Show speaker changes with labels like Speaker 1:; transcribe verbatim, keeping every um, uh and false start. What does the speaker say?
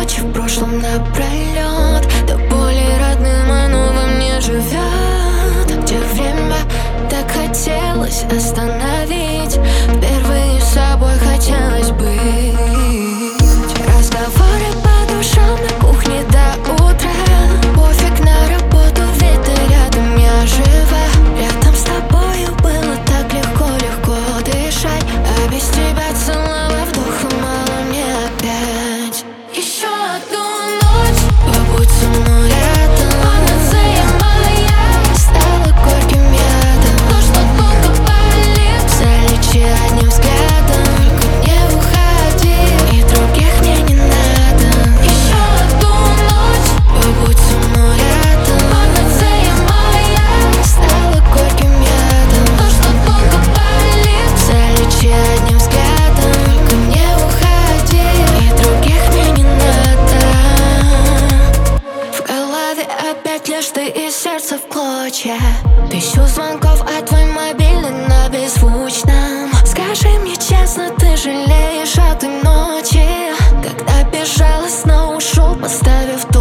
Speaker 1: ночи в прошлом напролет. До боли родным оно во мне живет. Где время так хотелось остановить, впервые с собой хотелось быть. Разговоры по душам на кухне до утра. Пофиг на работу, ведь ты рядом, я жива. Рядом с тобою было так легко-легко дышать, а без тебя целого вдоха мало мне опять. Еще одну ночь побудь со мной рядом. Панацея моя стала горьким ядом. То, что долго болит, залечи одним взглядом. Только не уходи, и других мне не надо. Еще одну ночь побудь со мной рядом. Панацея моя стала горьким ядом. То, что долго болит, залечи одним взглядом. Только не уходи, и других мне не надо. В голове опять лишь ты и сердце в клочья. Тысячу звонков, а твой мобильный на беззвучном. Скажи мне честно, ты жалеешь о той ночи, когда безжалостно ушел, поставив